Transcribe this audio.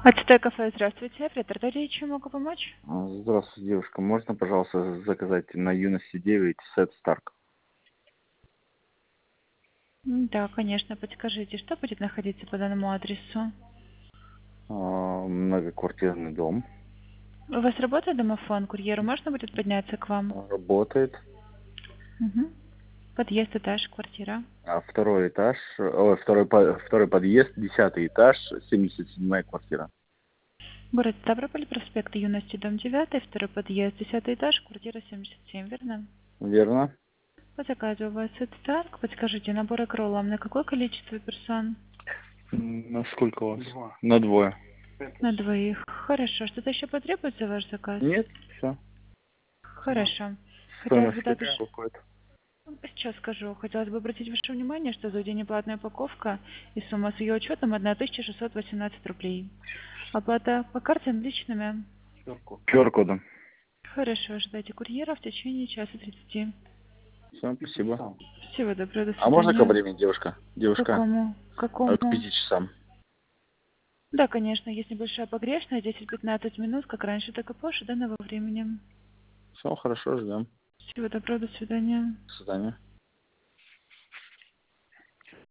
АЦТ кафе, здравствуйте. При Тардарии чем могу помочь? Здравствуйте, девушка. Можно, пожалуйста, заказать на Юности 9 сет Старк? Да, конечно, подскажите, что будет находиться по данному адресу? Многоквартирный дом. У вас работает домофон? Курьеру можно будет подняться к вам? Работает. Угу. Подъезд, этаж, квартира. Второй этаж, второй подъезд, 10-й этаж, 77-я квартира. Город Ставрополь, проспект Юности, дом 9, второй подъезд, 10 этаж, квартира 77, верно? Верно? По заказу у вас это так. Подскажите, набор акролом на какое количество персон? На сколько у вас? Два. На двое. На двоих. Хорошо. Что-то еще потребуется ваш заказ? Нет, все. Хорошо. Хотелось бы Стоимость также... какая выходит? Сейчас скажу. Хотелось бы обратить ваше внимание, что за день платная упаковка и сумма с ее учетом 1618 рублей. Оплата по карте наличными. QR-кодом. Хорошо, ждайте курьера в течение часа 30. Все, спасибо. Всего доброго, до А можно ко свидания. времени, девушка? Девушка, Какому? к Какому? 5 часам. Да, конечно, есть небольшая погрешность, 10-15 минут, как раньше, так и позже данного времени. Все, хорошо, ждем. Всего доброго, до свидания. До свидания.